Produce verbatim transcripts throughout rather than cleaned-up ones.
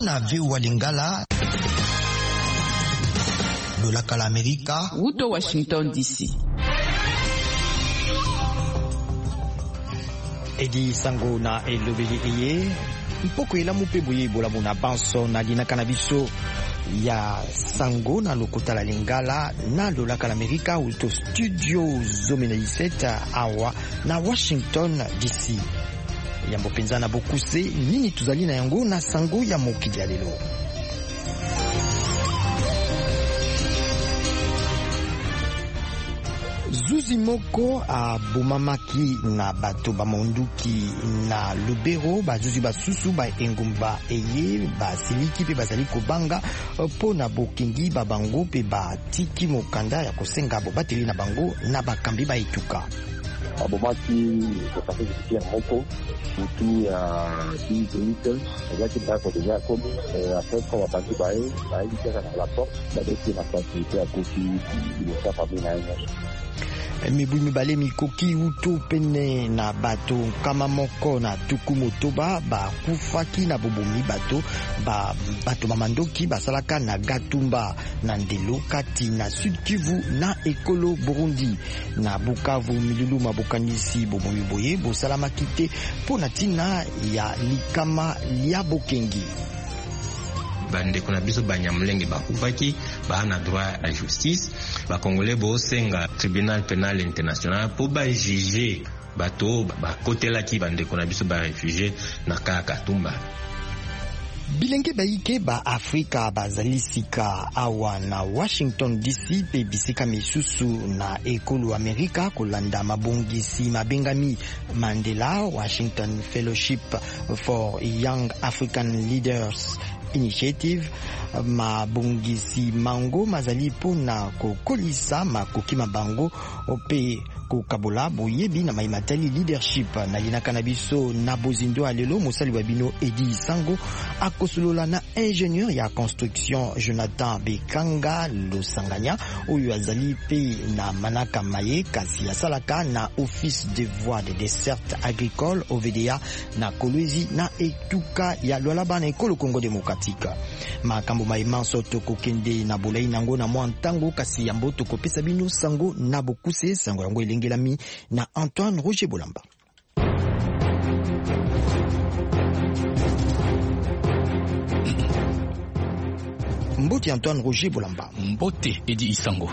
na viu wa Lingala dola kala Amerika Uto Washington D C. Edi sango na elobeli eye mpoko ela mupe boye bola mona banso na lina kanabiso ya sango na lokota la Lingala na dola kala Amerika uto studio zomena iseta awa na Washington D C. Yambo penzana bokuse nini tuzali na yango na sango ya mokili ya lelo. Zuzi moko a bomamaki na bato bamonduki na Lubero bazuzi basusu ba engumba eye basiliki pe bazali kobanga po na bokengi babango pe batiki mokanda ya kosenga bo bateli na bango na bakambi ba ituka. Abomaki kutafiki kutia moko mutu ya dix minutes ezaki ndako deja komi après kwa wabangi bae bae kaka na la porte badeki na facilité ya kofi ilioka pami na yenye mibu mibale mikoki uto pene na bato kama moko na tuku motoba ba kufaki na bobomi bato ba bato mamandoki basalaka na Gatumba na Ndelo kati na Sud Kivu na Ekolo Burundi na Bukavu milulu mabokanisi bobomi boye bosalama kite pona tina ya likama ya bokengi bande kuna biso banyamulenge bakufaki bana droit à justice ba congolais bo senga tribunal pénal international po ba juger bato ba kotela ki bande kuna biso ba réfugié na Katumba. Bilenge baike ba Afrika bazalisika awa na Washington D C pe bisika misusu na ekolo Amerika kolanda mabongisi mabengami Mandela Washington Fellowship for Young African Leaders Initiative mabongisi mango mazali pona kokolisa makoki mabango ope kokabola boyebi na maimatali leadership na linaka na biso na bozindo alelo mosali wa bino Edi Sango akosolola na ingénieur ya construction Jonathan Bekanga Losanganya oyo azali pe na manaka maye kasi asalaka na office de voies de desserte agricole O V D A na Kolwezi na etuka ya Lualaba na ekolo Congo démocratique. Makambo maimanso tokokende na bolai nango na mwa ntango kasi yambo tokopesa bino sango na bokuse sango yango elengelami na Antoine Roger Bolamba. Mbote Antoine Roger Bolamba. Mbote Edi Isango.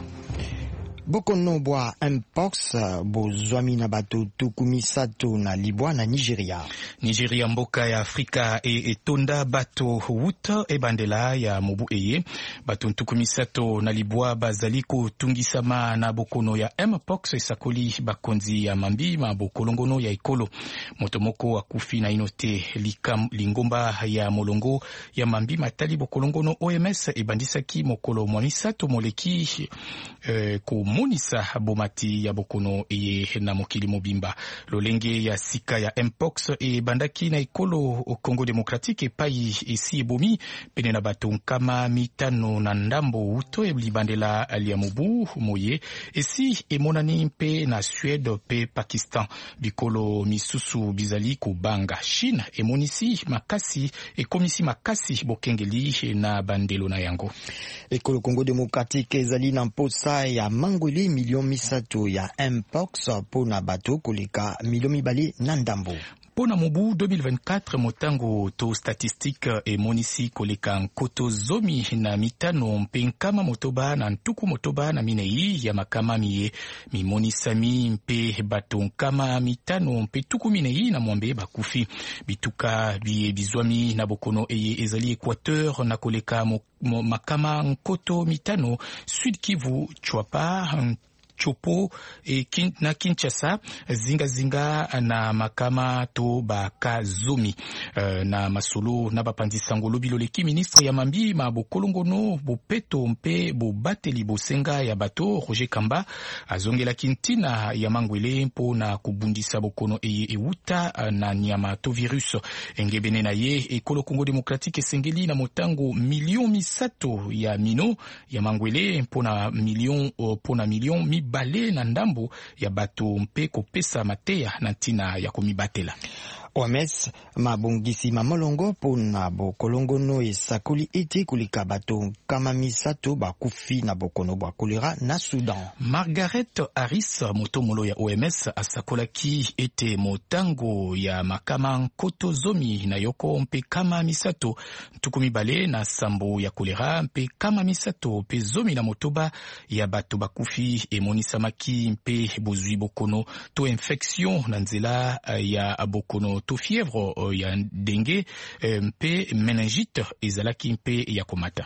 Bokono bwa Mpox bozwami na bato tukumisato na libwa na Nigeria. Nigeria mboka ya Afrika e etonda bato wuta e bandela ya mobu eye. Bato tukumisato na libwa bazaliko tungisama na bokono ya Mpox esakoli bakonzi ya mambi ma bokolongono ya ekolo. Motomoko akufi na inote likam, lingomba ya molongo ya mambi matali bokolongono O M S e bandisaki mokolo mwamisato moleki eh, ko monisa bomati ya bokono eye na mokili mobimba. Lolenge ya sika ya Mpox e bandaki na ekolo Congo démocratique pai esi ebomi pene na bato nkama mitano na ndambo uto e libandela alia mobu moye esi emonani mpe na Suède pe Pakistan bikolo misusu bizali kubanga. Chine emonisi makasi e komisi makasi bokengeli na bandelo na yango. Ekolo Congo démocratique ezali na mposa ya mangwele milion misato ya Mpox pona bato koleka milion mibale na ndambo. Pona mobu deux mille vingt-quatre motango to statistique e monisi koleka nkoto zomi na mitano mpe nkama motoba na ntuku motoba na minei ya makama miye mimonisami mpe bato nkama mitano mpe tuku minei na mwambe bakufi bituka biye bizwami na bokono eye ezali Équateur na koleka mo, mo, makama nkoto mitano Sud Kivu Chwapa Chopo e kin, na Kinshasa zinga zinga na makama to bakazumi uh, na masolo na bapandi sangolo biloleki ministre ya mambi ma bokolongono bopeto mpe bobateli bosenga ya bato Roger Kamba azongela kintina ya mangwele mpo na kubundisa bokono eye euta uh, na nyama to virus engebene na ye ekolo Congo démocratique esengeli na motango milion misato ya mino ya mangwele mpo na milion uh, mpo na milion mi bale na ndambo ya bato mpe kopesa mateya na ntina ya komibatela. O M S mabongisi mamolongo pona bokolongono esakoli ete kulika bato kama misato bakufi na bokono bwa kolera na Sudan. Margaret Harris, motomolo ya O M S, asakolaki ete motango ya makama nkoto zomi na yoko mpe kama misato tukumi bale na sambo ya kolera mpe kama misato mpe zomi na motoba ya bato bakufi emonisamaki mpe bozwi bokono to infection na nzela ya bokono to fièvre ya dengue mpe meningite ezalaki mpe ya komata.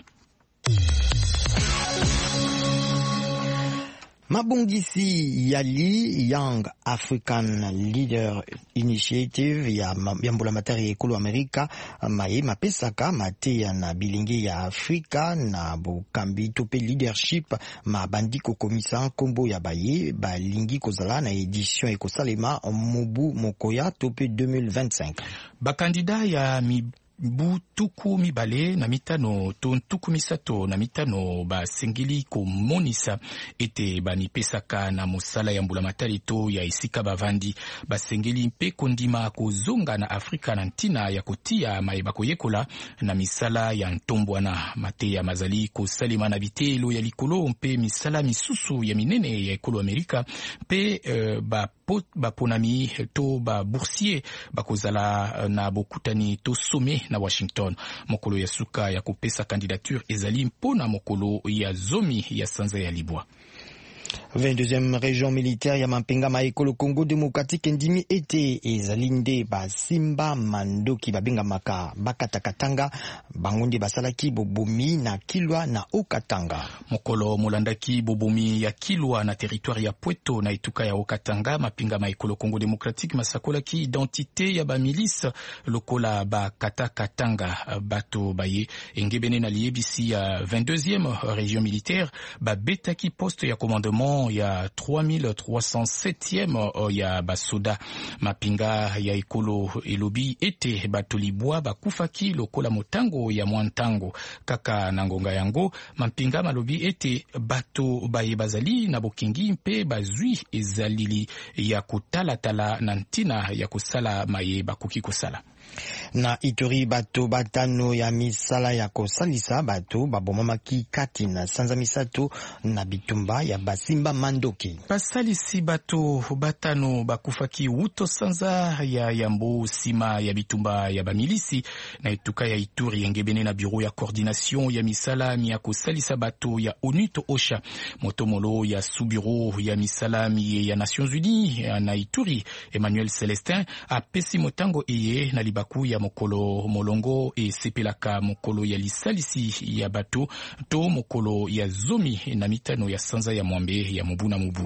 Mabongisi yali Young African Leader Initiative ya mbula matari ekolo Amerika maye mapesaka mateya na bilingi ya Afrika na bokambi tope leadership mabandiko komisa kombo ya baye balingi kozala na edition ekosalema mobu mokoya tope deux mille vingt-cinq. Bakandida ya mi bu tuku mibale na mitano to tuku misato na mitano basengeli komonisa ete banipesaka na mosala ya mbula matali to ya esika bavandi basengeli mpe kondima kozonga na Afrika na ntina ya kotia mayeba koyekola na misala ya ntombwana mateya mazali kosalema na bitelo ya likolo mpe misala misusu ya minene ya ekolo Amerika mpe uh, ba baponami to ba boursier bakozala na bokutani to sommet na Washington. Mokolo ya suka ya kopesa candidature ezali mpona mokolo ya zomi ya sanza ya libwa. vingt-deuxième région militaire ya Mampenga maekolo Congo démocratique ndimi ete ezalinde basimba mandoki babenga maka bakatakatanga bangonde basalaki bobomi na Kilwa na Okatanga. Mokolo molandaki bobomi ya Kilwa na territoire ya Pweto na etuka ya Okatanga mapinga maekolo Congo démocratique masakolaki identité ya ba milice lokola bakatakatanga bato baye engebene na liebisi ya vingt-deuxième région militaire babetaki poste ya commandement ya trois mille trois cent septième ya basoda mapinga ya ekolo elobi ete bato libwa bakufaki lokola motango ya mwantango kaka na ngonga yango mapinga malobi ete bato baye bazali na bokingi mpe bazwi ezalili ya kotalatala na ntina ya kosala maye bakoki kosala. Na Ituri bato batano ya misala ya kosalisa bato babomamaki kati na sanza misato na bitumba ya basimba mandoki. Basalisi bato batano bakufaki uto sanza ya yambo sima ya bitumba ya bamilisi na etuka ya Ituri engebene na bureau ya coordination ya misala ya kosalisa bato ya ONU to OSHA motomolo ya sous-bureau ya misala ya Nations Unies na Ituri Emmanuel Celestin apesi motango eye na baku ya mokolo molongo e sepelaka mokolo ya lisalisi ya bato to mokolo ya zomi na mitano ya sanza ya mwambe ya mubu na mubu.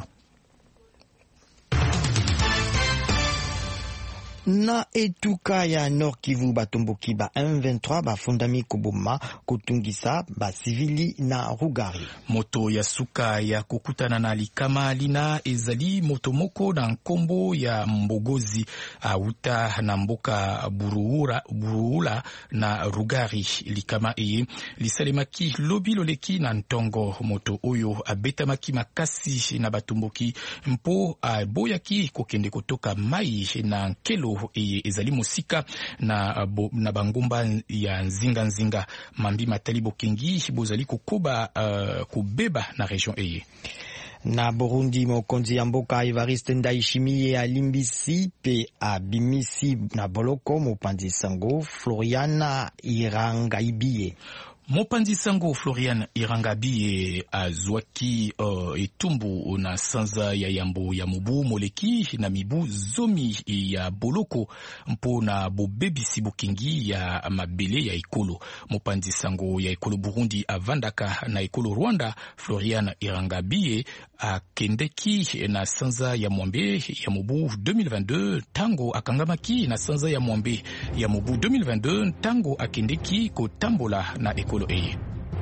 Na etuka ya Nord Kivu batomboki ba M vingt-trois bafundami koboma kotungisa ba civili na Rugari. Moto ya suka ya kukutana na likama lina ezali moto moko na nkombo ya Mbogozi auta na mboka Buruura Buruula na Rugari likama eye lisalemaki lobi loleki na ntongo moto oyo abetamaki makasi na batomboki mpo aboyaki kokende kotoka mai na nkelo eye ezali musika na, bo, na bangomba ya nzinga nzinga mambi matali bokengi bozali kokoba uh, kubeba na region eye. Na Burundi mokonzi ya mboka Evariste Ndayishimiye alimbisi pe abimisi na boloko mopanzi sango Floriana Irangaibiye. Mopanzi sango Florian Irangabi azwaki uh, etumbu na sanza ya yambo ya mubu moleki na mibu zomi ya boloko mpo na bobebisi bokingi ya mabele ya ekolo. Mopanzi sango ya ekolo Burundi avandaka na ekolo Rwanda Florian Irangabi akendeki na sanza ya mwambe ya mubu deux mille vingt-deux tango akangamaki na sanza ya mwambe ya mubu deux mille vingt-deux tango akendeki kotambola na ekolo eye.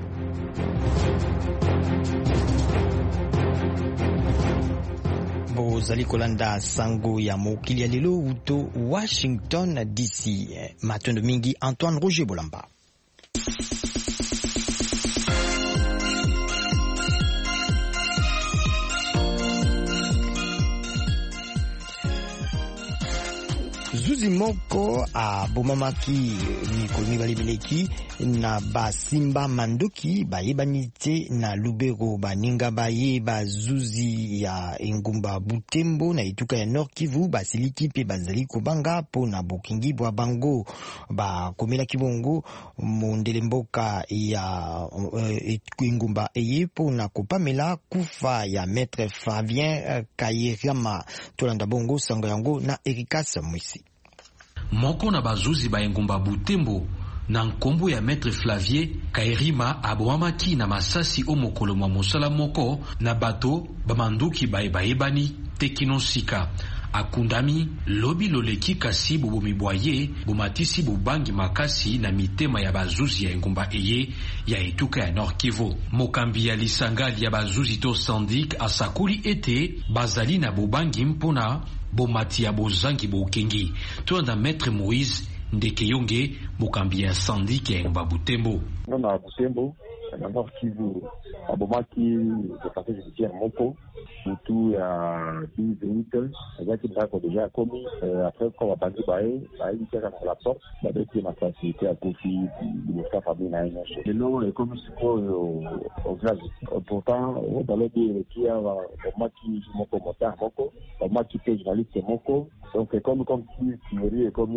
Bozali kolanda sango ya mokili ya lelo uto Washington D C. Matondo mingi Antoine Roger Bolamba. zuzi moko abomamaki mikolo mibale bileki na basimba mandoki bayebani te na Lubero. Baninga bayeba zuzi ya engumba Butembo na etuka ya Nord Kivu basiliki pe bazali kobanga po na bokingi bwa bango bakomela kibongo mondele mboka ya uh, engumba eye po na kopamela kufa ya Maître Flavien uh, Kayirama. Tolanda bongo sango yango na Ericas Mwisi. Moko na bazuzi ba engumba Butembo na nkombo ya Maître Flavien Kayirima abwamaki na masasi o mokolo mwa mosala moko na bato bamanduki bayebayebani tekinosika akundami lobi loleki kasi bobomi bwaye bomatisi bobangi makasi na mitema ya bazuzi ya engumba eye ya etuka ya Nord Kivu. Mokambi ya lisangali ya bazuzi to syndic asakuli ete bazali na bobangi mpona bomati ya bozangi bokengi. Tuanda Maître Moïse Ndekeyonge mokambi ya syndic ya engumba Butembo. Na Butembo na Nord Kivu abomaki dekate judiciaire moko mutu ya dix minutes ezaki ndako deja komi après kwa wabandi bae bailitaka na la porte badeki na facilité ya kofi biloka famille na nyosho lelo ekomi sikoyo ograzi pourtant balobi kia abomaki moko mota moko abomaki pe journaliste moko donc comme comme si Thierry ekomi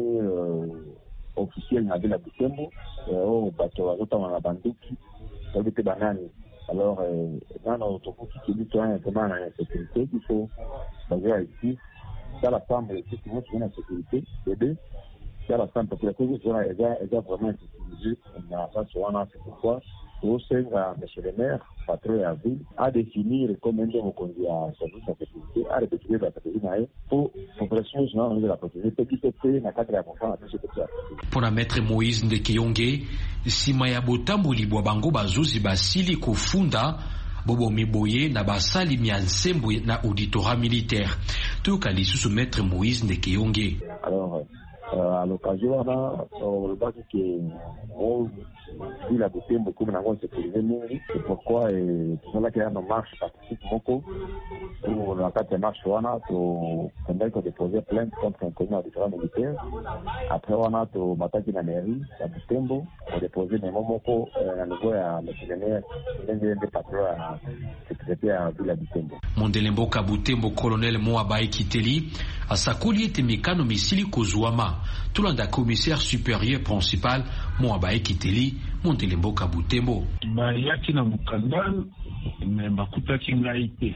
officiel na bila Butembo o bato wazota na banduki sabite banani. Alors, dans notre outil qui est un peu en sécurité, il faut baser ici, dans la femme, c'est qui montre une sécurité, bébé, dans la femme, parce que la cause est vraiment sécurisée, on a pas sur un an, c'est pourquoi, au sein de M. le maire, patron à ville, à définir comment on conduit à service de sécurité, à répéter la sécurité, pour progression, sinon, de la protéger, petit peu, na quatre à pour la sécurité. Pour la Maître Moïse Ndekeyonge, sima ya botamboli bwa bango bazuzi basili kofunda bobo miboye na basali miansembo na auditorat militaire. Toka lisusu Maître Moïse Ndekeyonge. Alors, euh, à l'occasion, on va dire que on vit la Butembo comme na ngone sécurisé mingi. C'est pourquoi tout cela qui a une marche participe moko pour la carte de marche wana to pendant qu'on déposer plainte contre un commun auditorat militaire. Après wana to mataki na mairie ya Butembo on déposer des moko na niveau ya missionnaire ndenge patron ya sécurité ya ville ya Butembo. Mondele mboka Butembo colonel Moabai Kiteli asakoli ete mikano misili kozwama tulanda commissaire supérieur principal Moabai Kiteli Mondele mboka Butembo. Ba yaki na mukanda me bakutaki ngai te.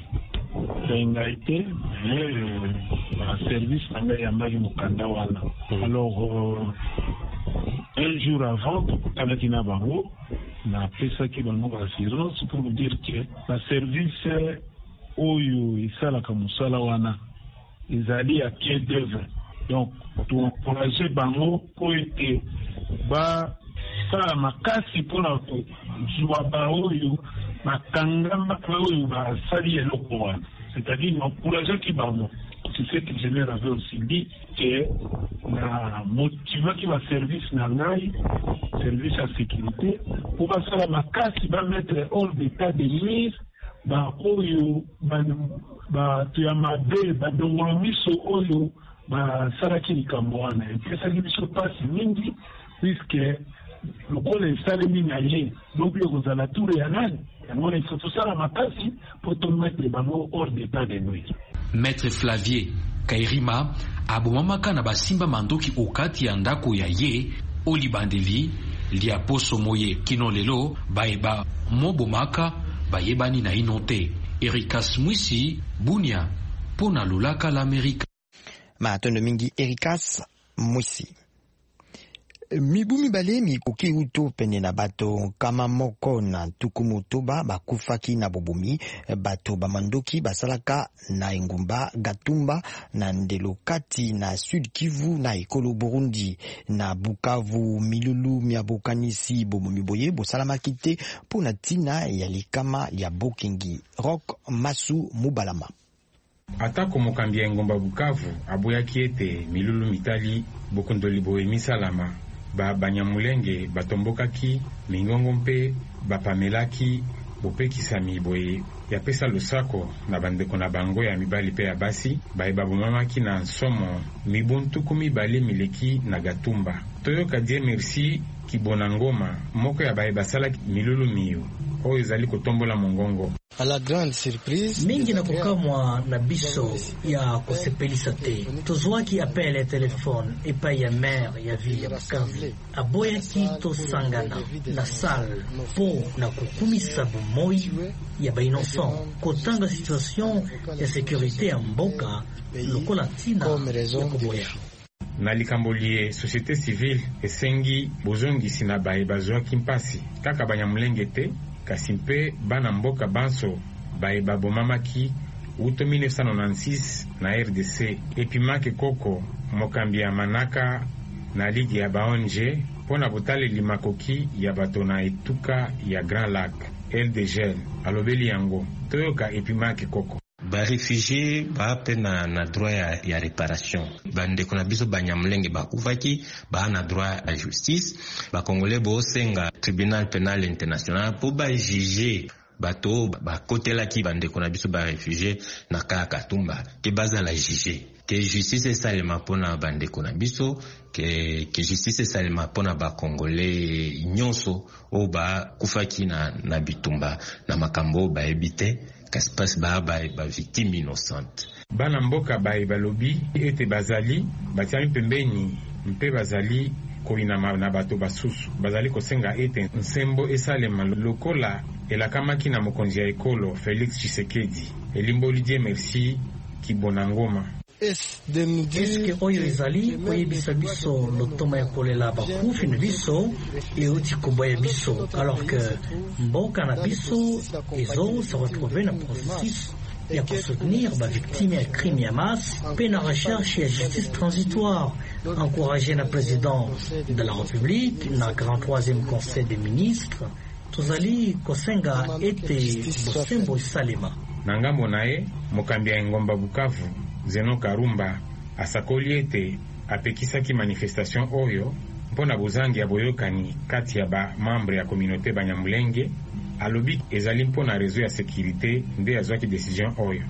Ngai te le service na ngai ya magi mukanda wana. Alors euh, un jour avant tukutaki na bango na pesa ki bango assurance pour me dire que la service oyo isalaka musala wana ezali à pied d'œuvre. Donc tu encourager bango pour que ba sala makasi mpona kozwa baoyo bakangama oyo basali eloko wana, c'est-à-dire encourageaki bango. C'est ce que je leur avais aussi dit, que na motivaki ba service na ngai, service à sécurité, pour basala makasi ba mettre hors d'état de mise ba oyo ba tuyamabe ba dongola miso oyo ba saraki likambo wana. Epesaki biso pasi mingi puisque lokola esalemi na ye lobi okozala tour ya nani yango il faut tosala makasi po tomettre bango hors d'état de nuire. Maître Flavien Kayirima abomamaka na basimba mandoki okati ya ndako ya ye olibandeli lia poso moye kino lelo baeba mobomaka bayebani na inote. Ericas Mwisi Bunia pona lulaka l'Amérique. Matondo mingi Ericas Mwisi. Mibu mibale mikoki uto pene na bato kama moko na tukumutoba bakufaki na bobomi bato bamandoki basalaka na engumba Gatumba na ndelokati na Sud Kivu na ekolo Burundi na Bukavu milulu miabokanisi bobomi boye bosalamaki te pona tina ya likama ya bokengi. Rock Masu Mubalama. Atako mokambi ya engumba Bukavu aboyaki ete milulu mitali bokondoli boye misalama ba banyamulenge batombokaki mingongo mpe bapamelaki bopekisami boye ya pesa losako na bandeko na bango ya mibali pe ya basi bayeba bomamaki na nsomo mibuntuku mibale mileki na Gatumba. Toyoka die merci Kibona Ngoma moko ya bayeba sala milulu miyu oyo ezali kotombola mongongo. À la grande surprise mingi na kokamwa na biso ya kosepelisa te tozwaki appel ya telefone epai ya maire ya ville ya Bukavu aboyaki tosangana na salle po na kokumisa bomoi ya bainocent kotanga situation ya sécurité ya mboka lokola ntina ya koboya. Na likambo lie société civile esengi bozongisi na baye bazwaki mpasi kaka banyamulenge te kasi mpe bana mboka banso baye babomamaki uto mille neuf cent quatre-vingt-seize na R D C epimake koko mokambi ya manaka na ligue ya baonje pona botaleli makoki ya bato na etuka ya Grand Lac L D G alobeli yango toyoka epimake koko. Ba réfugié ba pe na na droit ya, ya réparation bande kuna biso banyamulenge bakufaki ba na droit à justice ba congolais bo senga tribunal pénal international pour ba juger bato ba kotela ki bande kuna biso ba réfugié na ka Katumba ke baza la juger que justice salema pona bande kuna biso que que justice salema pona ba congolais nyonso o ba kufaki na na bitumba na makambo ba ebite kaspas ba ba ba victime innocente. Bana mboka ba balobi ete bazali batiami pembeni mpe bazali koinama na bato basusu bazali kosenga ete nsembo esalema lokola elakamaki na mokonzi ya ekolo Félix Tshisekedi elimboli die merci Kibona Ngoma. Eske oyo ezali koyebisa biso lotoma ya kolela bakufi na biso euti koboya biso alors que mboka na biso ezo se retrouver na processus ya kosoutenir bavictime ya crime ya masse pe na recherche ya justice transitoire encouragé na président de la République na grand troisième conseil des ministres tozali kosenga ete bosembo esalema. Na ngambo naye mokambi ya Ngomba Bukavu Zeno Karumba asakoli ete apekisaki manifestation oyo mpona bozangi ya boyokani kati ya ba membre ya communauté banyamulenge alobi ezali mpona réseau ya sécurité nde azwaki décision oyo.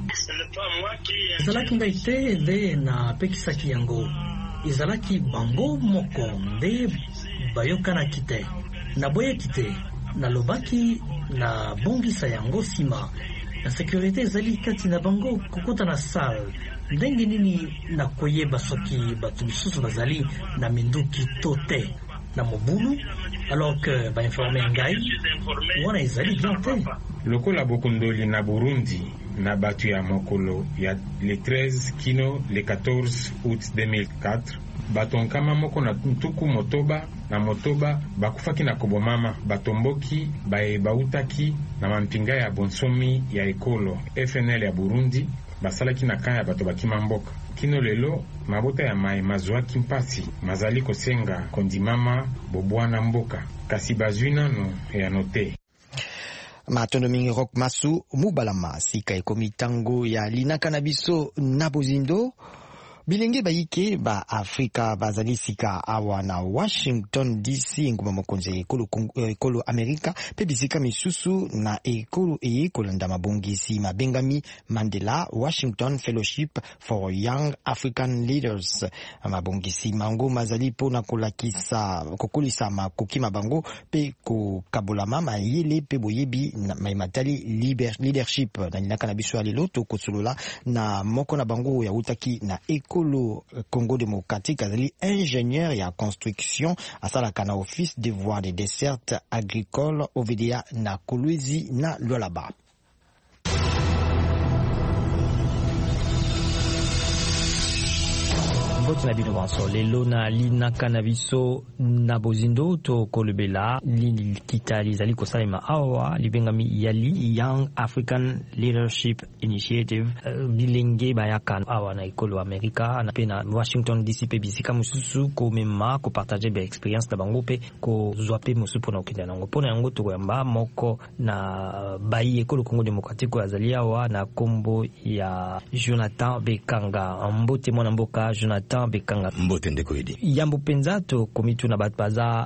Ezalaki ngai te nde na apekisaki yango ezalaki bango moko nde bayokanaki te naboyaki te nalobaki na bongisa yango sima na sécurité ezali kati na bango kokota na salle ndenge nini na koyeba soki bato misusu bazali na minduki to te na mobulu alors que ba informer ngai wana ezali bien te. Lokola bokundoli na Burundi na batu ya mokolo ya le treize kino le quatorze août deux mille quatre batonkama moko na ntuku motoba na motoba bakufaki na kobomama batomboki bae bautaki na mampinga ya bonsomi ya ekolo F N L ya Burundi basalaki na kaya bato bakima mboka kino lelo mabota ya mai mazwaki mpasi mazali kosenga kondimama bobwana mboka kasi bazwi nano ya note. Matondo mingi Rock Masu mubalama sika ekomi tango ya linaka na biso na bozindo bilenge bayike ba Afrika bazali sika awa na Washington D C nguma mokonzi ekolo ekolo Amerika pe bisika misusu na ekolo e kolanda mabongisi mabengami Mandela Washington Fellowship for Young African Leaders mabongisi mango mazali pona kolakisa kokolisa makoki mabango pe kokabola mama yele pe boyebi na maimatali leadership na linaka na biso alelo to kosolola na moko na bango ya utaki na ekolo Congo démocratique azali ingénieur ya construction asalaka na office de voies de desserte agricole Ovedia na Kolwezi na Lualaba. Na bino banso lelo na linaka na biso na bozindo to kolobela lini kitali zali kosalema awa libengami yali Young African Leadership Initiative uh, bilenge bayaka awa na ekolo Amerika na pe na Washington D C pe bisika mususu ko mema ko partager be experience na bango pe ko zwa pe musu pona okenda nango pona yango to yamba moko na bayi ekolo Congo démocratique azali awa na kombo ya Jonathan Bekanga mbote mwana mboka Jonathan Jean Bekanga mbotende koyedi yambo penza to komitu na bat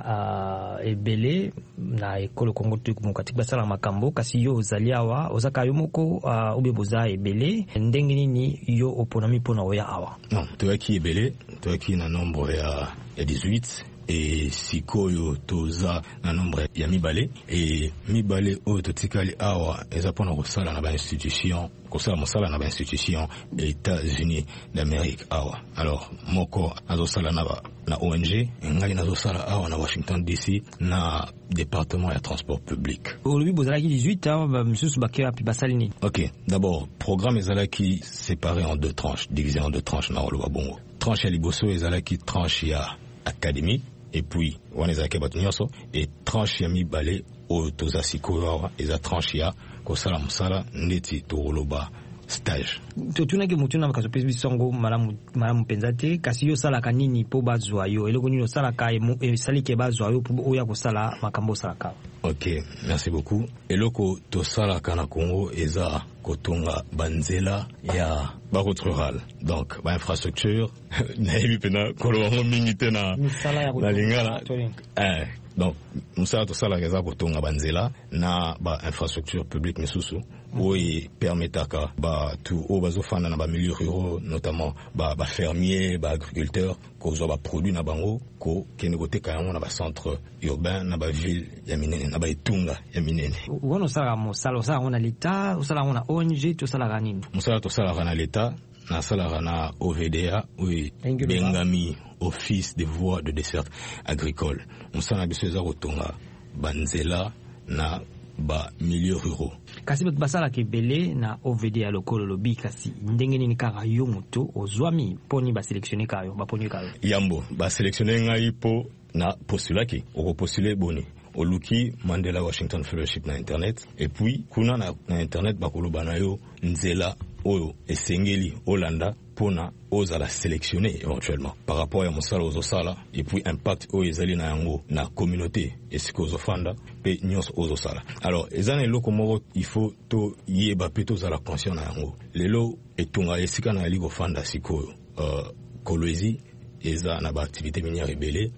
baza uh, ebele na ekolo Kongo tu katika basala makambo kasi yo zaliawa ozaka yo moko uh, ube boza ebele ndenge nini yo oponami pona oya awa non toyaki ebele toyaki na nombre ya ya dix-huit et sikoyo toza na nombre ya mibale et mibale oyo totikali awa eza pona kosala na ba institution kosala mosala na ba institution États-Unis d'Amérique awa alors moko azosala na ba na O N G ngai nazosala awa na Washington D C na département ya transport public olobi bozalaki dix-huit ba misusu bakea pi basali ni OK d'abord programme ezalaki séparé en deux tranches divisé en deux tranches na oloba bongo tranche ya liboso ezalaki tranche ya académie et puis on est à Nyonso et tranche ya mibale o toza sikoyo eza tranche ya kosala musala ndeti toloba stage totuna ke mutuna makaso pesi bisongo malamu malamu penzate kasi yo sala kanini po bazwa yo eloko nini sala ka e sali ke bazwa yo po oya kosala makambo sala ka. OK merci beaucoup eloko to sala kana Congo eza kotonga banzela ya ba route rurale donc ba infrastructure na ebi pena kolobango mingi te na na lingala eh donc musala to sala eza kotonga banzela na ba infrastructure publique misusu oui permetaka ba tout au bazofanda na ba milieux ruraux notamment ba ba fermiers ba agriculteurs kozo ba produits na bango ko kene koteka yango na ba centre urbain na ba ville ya minene na ba etunga ya minene wono sala mo sala sala ona l'État sala ona O N G to sala ganini musala to sala na l'État na sala na O V D A oui bengami office des voies de desserte agricole musala biso za kotonga banzela na ba milieux ruraux kasi bat basala kebele na O V D A lokolo lobi kasi ndenge nini kaka yo moto ozwami poni ba sélectionner kayo ba poni kayo yambo ba sélectionner ngai po na postulaki o postuler boni oluki Mandela Washington Fellowship na internet et puis kuna na, na internet bakoloba na yo nzela oyo esengeli olanda pona ozala sélectionner éventuellement par rapport à mosala ozosala et puis impact oyo ezali na yango na communauté esiko ozofanda pe nyos ozosala alors ezana eloko moko il faut to yeba pe tozala conscient na yango lelo etunga esika na yali kofanda sikoyo uh, kolwezi eza na ba activité minière ebele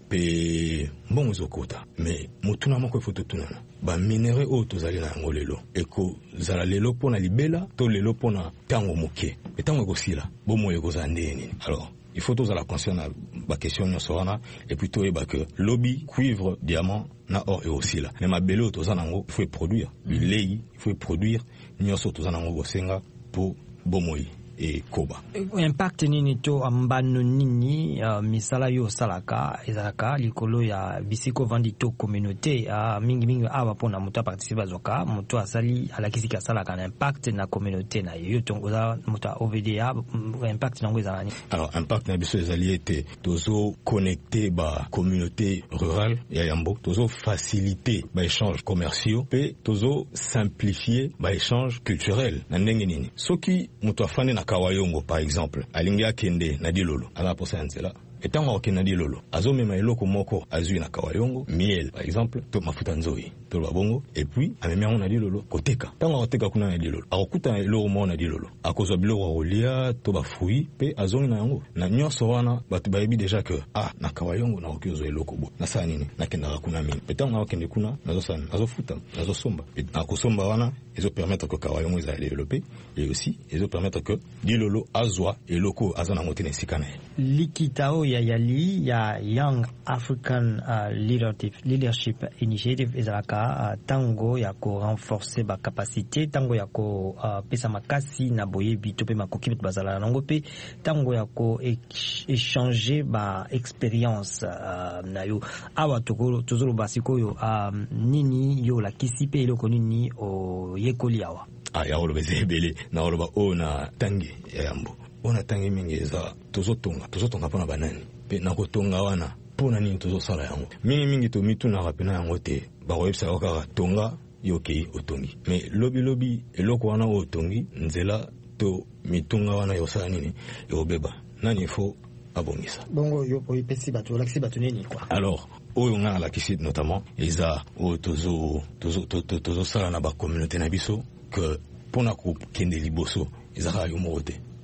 pe mbongo ezokota mais motuna moko ifo totunana ba minere oyo tozali na yango lelo eko zala lelo pona libela to lelo pona tango moke pe tango ekosila bomo ekozala ndenge nini alors il faut tozala conscient na ba question nyonso wana et puis toyeba que lobby cuivre diamant na or et osila mais mabele oyo tozala nango il faut produire bilei il faut produire nyonso tozala nango bosenga po bomoi et koba impact nini to ambano nini uh, misala yo salaka ezalaka likolo ya bisiko vandi to communauté uh, mingi mingi awa pona muto participer zoka muto asali alakisi ka salaka na impact na communauté na yo tongoza muto O V D A impact nango ezalani alors impact na biso ezali ete tozo connecter ba communauté rurale ya yambo tozo faciliter ba échanges commerciaux pe tozo simplifier ba échanges culturels na ndenge nini soki muto afane na Kawayongo par exemple alingi akende na dilolo ala posa nzela etango okenda dilolo azomema eloko moko azui na Kawayongo miel par exemple to mafuta nzoi to babongo et puis amemi yango na dilolo koteka tango koteka kuna na dilolo akokuta eloko mo na dilolo akozwa biloko kolia to ba fruits pe azongi na yango na nyonso wana batu bayebi déjà que ah na Kawayongo na okiozo eloko bo na sa nini nakenda kuna mini etango okende kuna nazosana nazofuta nazosomba akosomba wana ezo permettre que Kawayongo eza développer et aussi ezo permettre que dilolo azwa eloko azana motene sikana likitao ya yali ya Young African uh, Leadership Leadership Initiative ezalaka uh, tango ya ko renforcer ba capacité tango ya ko uh, pesa makasi na boyebi to pe makoki bazala nango pe tango ya ko échanger ba expérience uh, na yo awa tokolo tozolo basikoyo um, nini yo la kisipe eloko nini o yekoli awa ah ya olobeze ebele na oloba ona tangi ya yambo ona tangi mingi eza tozotonga tozotonga pona banani pe na kotonga wana pona nini tozosala yango mingi mingi to mituna rapena yango te ba website kaka tonga yoki otongi mais lobi lobi eloko wana otongi nzela to mitunga wana yosala nini yobeba nani fo abongisa bongo yo poipesi bato lakisi bato nini quoi alors oyo nga la kisi notamment eza o tozo tozo tozo sala na ba communauté na biso que pona ko kende liboso ezaka yo morote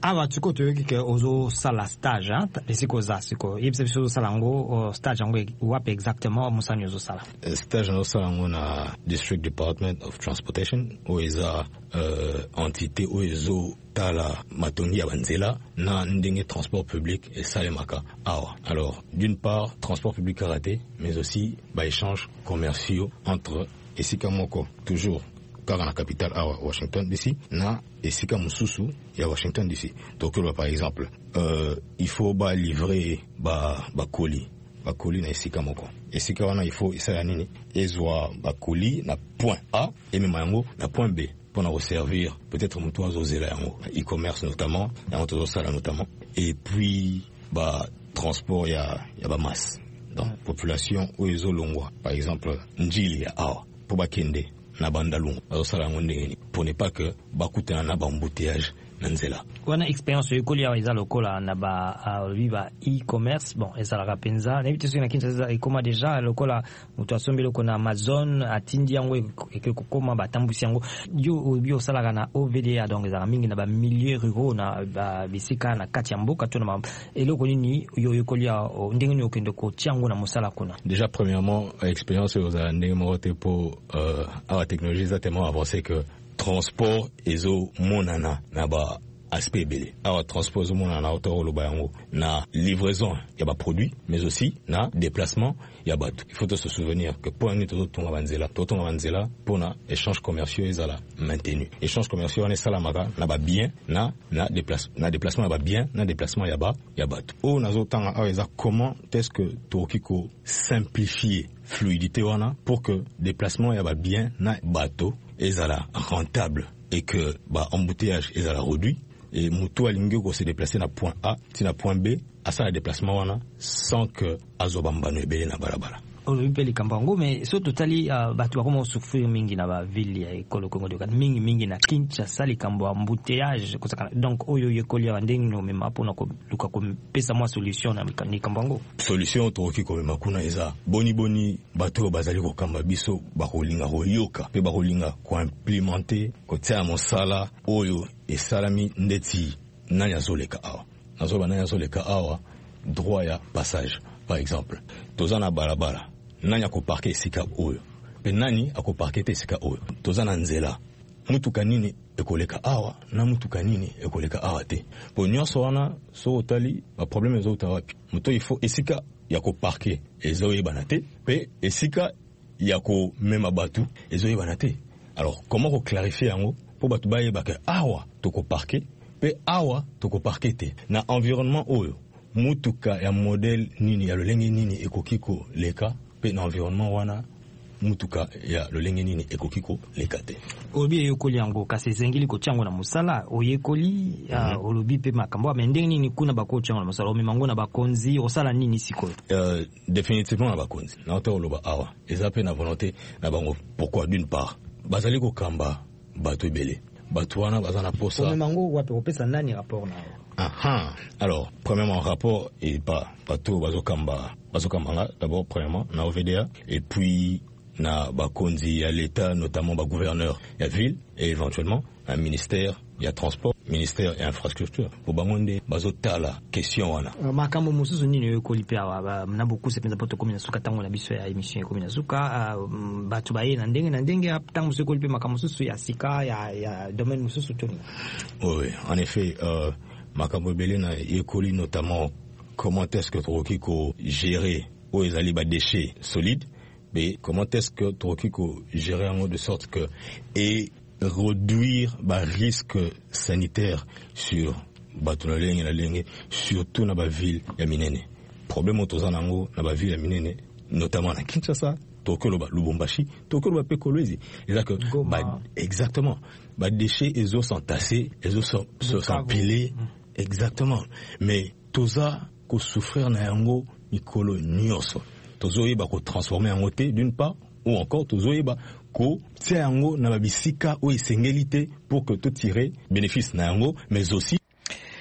awa tuko toyoki ke ozo sala stage hein esiko za siko yebisa biso sala ngo stage ngo wapi exactement musani ozo sala stage no sala ngo na District Department of Transportation o eza euh, entité o ezo tala matongi ya banzela na ndenge transport public et salemaka awa. Alors d'une part transport public raté, mais aussi ba échanges commerciaux entre esika moko toujours kaka na capitale à Washington D C na esika mususu ya Washington D C. Donc par exemple euh, il faut ba livrer ba ba colis ba colis na esika moko esika wana il faut isa nini ezwa ba colis na point A et même yango na point B pour nous servir peut-être mutu azozela yango e-commerce notamment yango tozosala notamment et puis ba transport ya ya ba masse donc population o ezolongwa par exemple njili ya awa pour bakende na bandalungu azosala yango ndenge pour ne pas que bakutana na bambouteillage na nzela wana experience yokoli ya eza lokola na ba viva e-commerce bon ezalaka penza na bitu na kinza ekoma deja lokola mutu asombi loko na Amazon atindi yango ekekokoma batambusi yango yo bio salaka na O V D A donc ezalaka mingi na ba milieu ruraux na ba bisika na kati ya mboka to na eloko nini yo yokoli ya ndenge nyo kende ko tiango na mosala kuna. Déjà premièrement expérience oza ndenge mote po euh a technologie za tellement avancée que transport ezo monana na ba aspect belé alors transport ezo monana auto lo bayango na livraison ya ba produit mais aussi na déplacement ya bato. Il faut se souvenir que pour un tout tonga banzela to tonga banzela pour na échange commerciaux ezala maintenu échange commerciaux on salamaka na ba bien na na déplacement na déplacement ya ba bien na déplacement ya ba ya bato o nazo tanga aweza comment est-ce que tokiko simplifier fluidité wana pour que déplacement ya ba bien na bato ezala rentable et que ba embouteillage ezala réduit et mutu alingi ko se déplacer na point A ti na point B à ça le déplacement wana sans que azobambano ebele na balabala olipeli kambango mais so totali uh, batu bakoma souffrir mingi na ba ville ya ekolo Congo de mingi mingi na Kinshasa likambo embouteillage kusaka donc oyo yekoli ya ndenge no mema pona ko luka ko pesa moi solution na ni kambango solution toki ko mema kuna eza boni boni batu bazali ko kamba biso ba kolinga royoka pe ba kolinga ko implémenter ko tia mosala oyo esalami ndeti nanya zoleka awa nazoba nanya zoleka awa droit ya passage par exemple tozana balabala nani akoparke esika oyo pe nani akoparke te esika oyo tozana nzela mutuka nini ekoleka awa na mutuka nini ekoleka awa te po nyonso wana so otali ba problème ezota wapi muto il faut esika ya koparke ezoyebana te pe esika ya ko mema batu ezoyebana te. Alors comment ko clarifier yango po batu bayeba ke awa tokoparke pe awa tokoparke te na environnement oyo mutuka ya modèle nini ya lolenge nini ekokiko leka pe na environnement wana mutuka ya lolenge nini ekokiko leka te obi yokoli yango kasi zengili ko tiango na musala oyekoli mm-hmm. uh, olobi pe makambo amendenge nini kuna bako tiango na musala omemango na bakonzi osala nini siko euh définitivement na bakonzi na auto loba awa ezape na volonté na bango pourquoi d'une part bazali ko kamba bato ebele bato wana bazana posa omemango wapi opesa nani rapport na aha alors premièrement rapport et pas pas tout bazokamba bazokamba d'abord premièrement na O V D A et puis na bakonzi ya l'état notamment ba gouverneur ya ville et éventuellement un ministère ya transport ministère et infrastructure pour bangonde bazotala question wana makambo mususu nini yokolipe awa na beaucoup se penza poto komina suka tango na biso ya émission ya komina suka batu baye na ndenge na ndenge tango se kolipe makambo mususu ya sika ya ya domaine mususu toni. Oui en effet euh makambo ebele na yekoli notamment comment est-ce que tokoki ko gérer o ezali ba déchets solides mais comment est-ce que tokoki ko gérer en de sorte que et réduire ba risque sanitaire sur bato na lenge na lenge surtout na ba ville ya minene problème otozana ngo na ba ville ya minene notamment na Kinshasa tokoloba Lubumbashi tokoloba pe Kolwezi c'est que bah, exactement ba déchets ezo sont tassés ezo sont empilés exactement mais toza ko souffrir na yango mikolo nyonso tozoyeba ko transformer en oté d'une part ou encore tozoyeba ko tia yango na babisika o esengeli te pour que to tirer bénéfice na yango mais aussi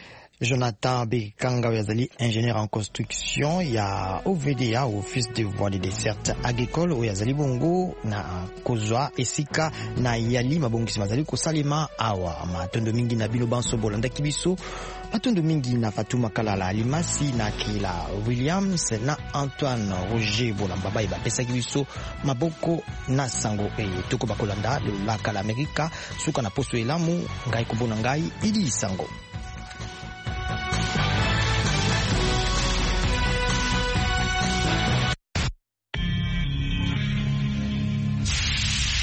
Jonathan Bekanga yazali ingénieur en construction ya O V D A, office de voies de desserte agricole o yazali bongo na kozwa esika na yali mabongisi mazali kosalema awa matondo mingi na bilo banso bolanda kibiso matondo mingi na Fatuma Kalala Alimasi na Kila Williams na Antoine Roger Bolamba ba pesa kibiso maboko na sango e toko bakolanda le la kala Amerika suka na posto elamu ngai kubona ngai ili sango.